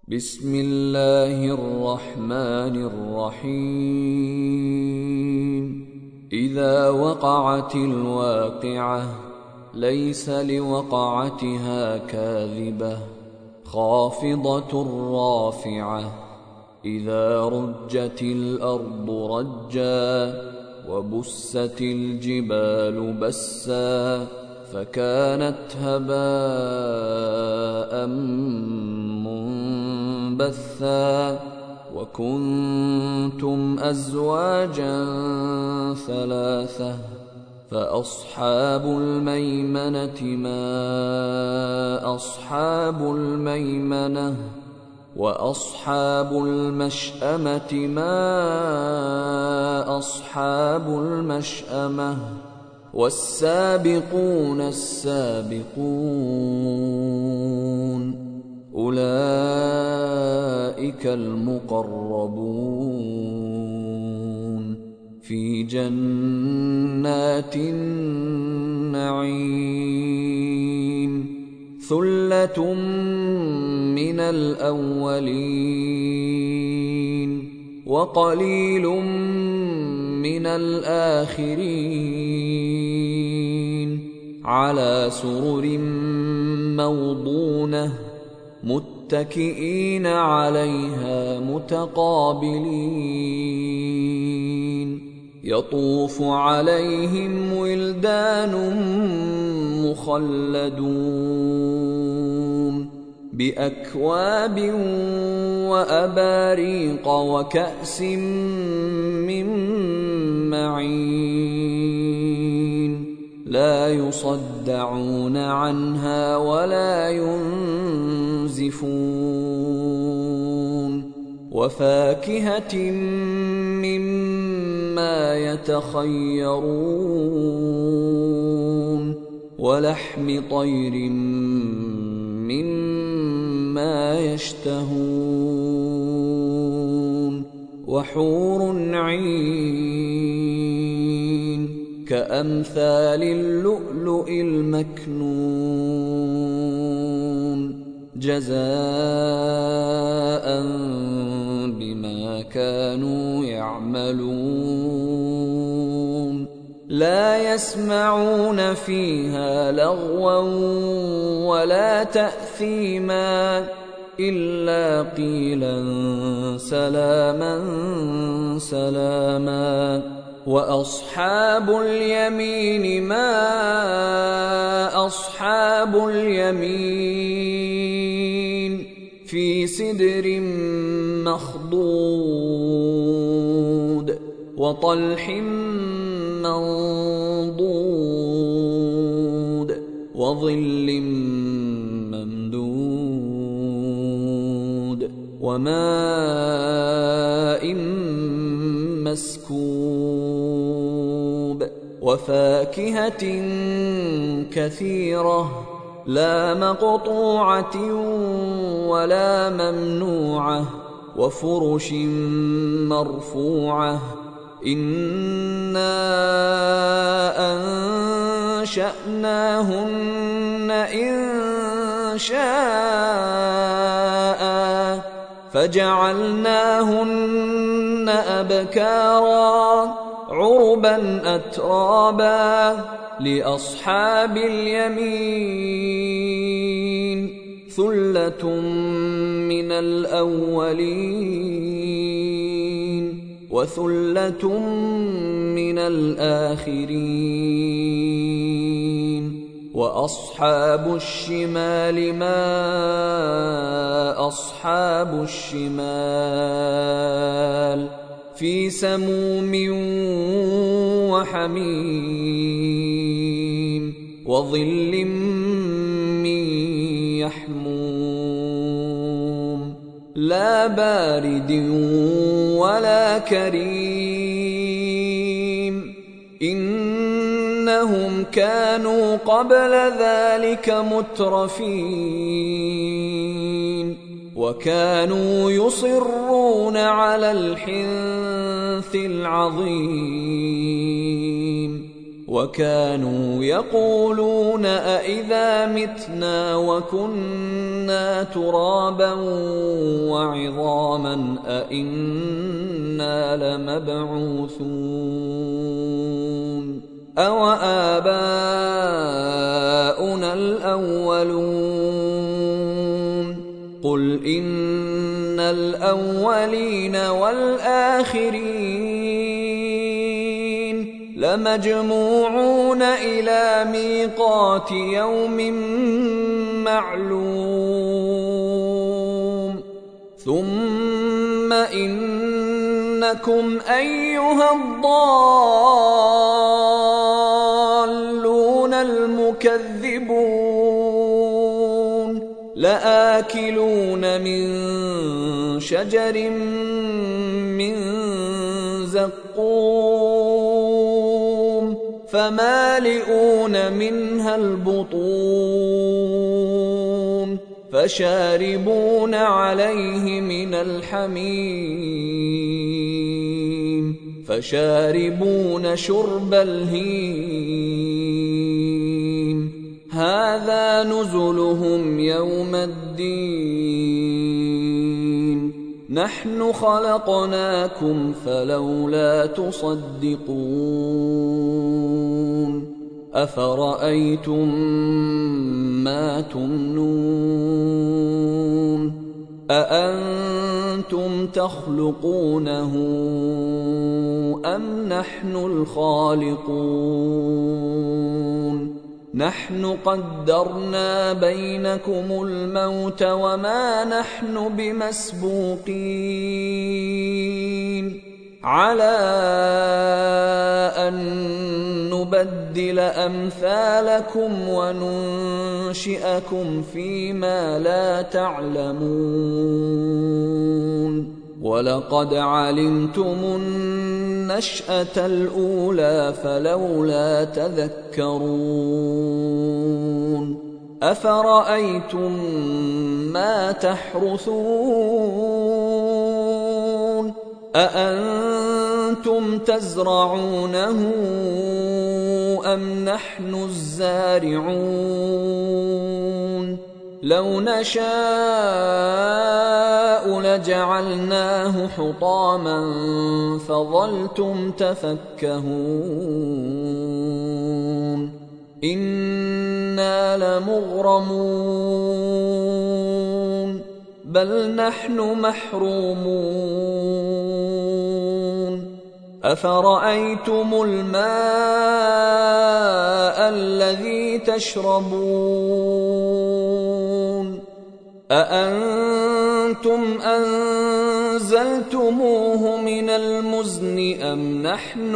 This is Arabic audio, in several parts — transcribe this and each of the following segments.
بسم الله الرحمن الرحيم. إذا وقعت الواقعة ليس لوقعتها كاذبة خافضة رافعة. إذا رجت الأرض رجا وبست الجبال بسا فكانت هباء منبثا وكنتم أزواجا ثلاثة فأصحاب الميمنة ما أصحاب الميمنة وأصحاب المشأمة ما أصحاب المشأمة والسابقون السابقون أولئك المقربون في جنات النعيم. ثلة من الأولين وقليل من الآخرين. على سرر موضونة متكئين عليها متقابلين. يطوف عليهم ولدان مخلدون بأكواب وأباريق وكأس من معين. لا يصدعون عنها ولا ينزفون. وفاكهة مما يتخيرون ولحم طير مما يشتهون. وحور عين كأمثال اللؤلؤ المكنون جزاء بما كانوا يعملون. لا يسمعون فيها لغوا ولا تأثيما إلا قيلا سلاما سلاما. وأصحاب اليمين ما أصحاب اليمين. في سدر مخضود وطلح منضود وظل ممدود وماء مسكوب. وفاكهة كثيرة لا مقطوعة ولا ممنوعة. وفرش مرفوعة. إنا أنشأناهن إنشاء فجعلناهن أبكارا عربا أترابا. لأصحاب اليمين ثلة من الأولين وثلة من الآخرين. وأصحاب الشمال ما أصحاب الشمال. في سموم وحميم وظل من يحموم. لا بارد ولا كريم. إنهم كانوا قبل ذلك مترفين وكانوا يصرون على الحنث العظيم. وكانوا يقولون أإذا متنا وكنا ترابا وعظاما أإنا لمبعوثون أوآباؤنا الأولون قل إن الأولين والآخرين لمجموعون إلى ميقات يوم معلوم ثم إنكم أيها الضالون المكذبون لآكلون من شجر من زقوم فمالئون منها البطون فشاربون عليه من الحميم فشاربون شرب الهيم هذا نزلهم يوم الدين نحن خلقناكم فلولا تصدقون أفرأيتم ما تمنون أأنتم تخلقونه أم نحن الخالقون نحن قدرنا بينكم الموت وما نحن بمسبوقين على أن نبدل أمثالكم وننشئكم فيما لا تعلمون ولقد علمتم النشأة الأولى فلولا تذكرون أفرأيتم ما تحرثون أأنتم تزرعونه أم نحن الزارعون لو نشاء لجعلناه حطاما فظلتم تفكهون إنا لمغرمون بل نحن محرومون أفرأيتم الماء الذي تشربون أأنتم أنزلتموه من المزن أم نحن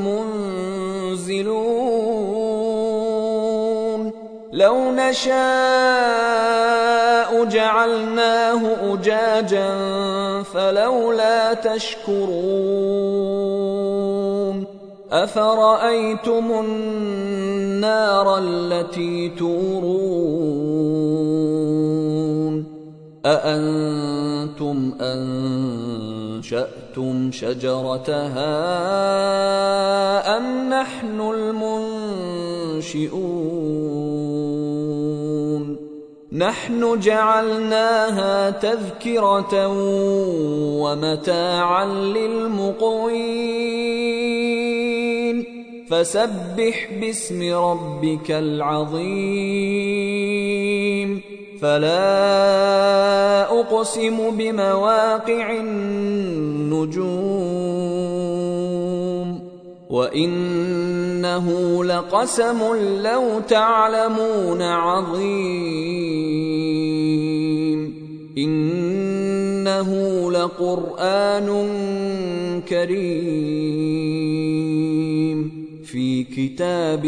المنزلون لو نشاء جعلناه أجاجا فلولا تشكرون أفرأيتم النار التي تورون أأنتم أنشأتم شجرتها أم نحن المنشئون نحن جعلناها تذكرة ومتاعا للمقوين فسبح باسم ربك العظيم فلا أقسم بمواقع النجوم وإنه لقسم لو تعلمون عظيم إنه لقرآن كريم في كتاب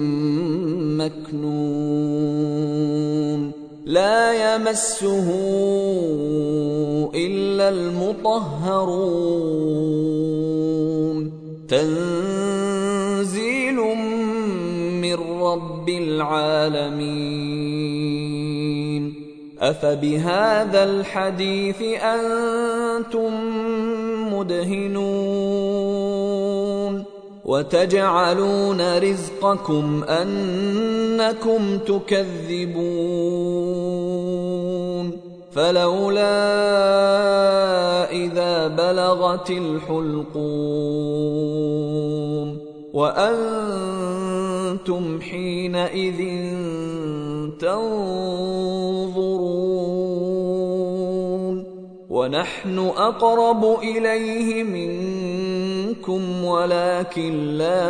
مكنون لا يمسه إلا المطهرون تنزيل من رب العالمين أفبهذا الحديث أنتم مدهنون وتجعلون رزقكم أنكم تكذبون فلولا إذا بلغت الحلقوم وأنتم حينئذ تنظرون ونحن أقرب إليه منكم ولكن لا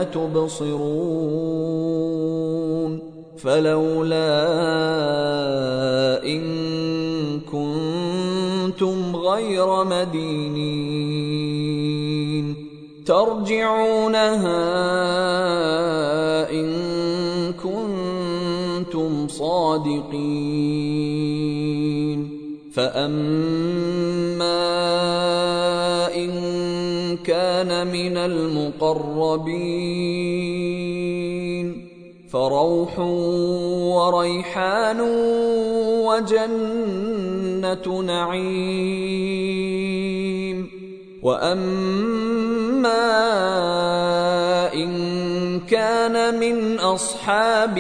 تبصرون فلولا إن كنتم غير مدينين ترجعونها إن كنتم صادقين فأما إن كان من المقربين فروح وريحان وجنة نعيم وأما إن كان من أصحاب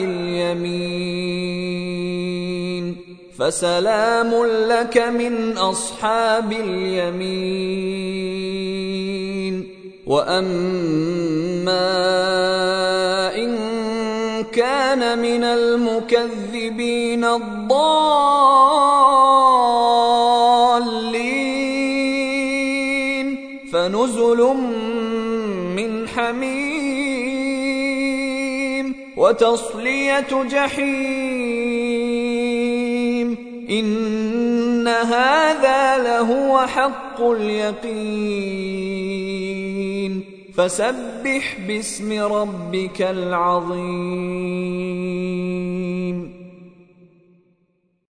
اليمين فسلام لك من أصحاب اليمين وأما إن كان من المكذبين الضالين فنزل من حميم وتصلية جحيم إن هذا لهو حق اليقين فسبح باسم ربك العظيم.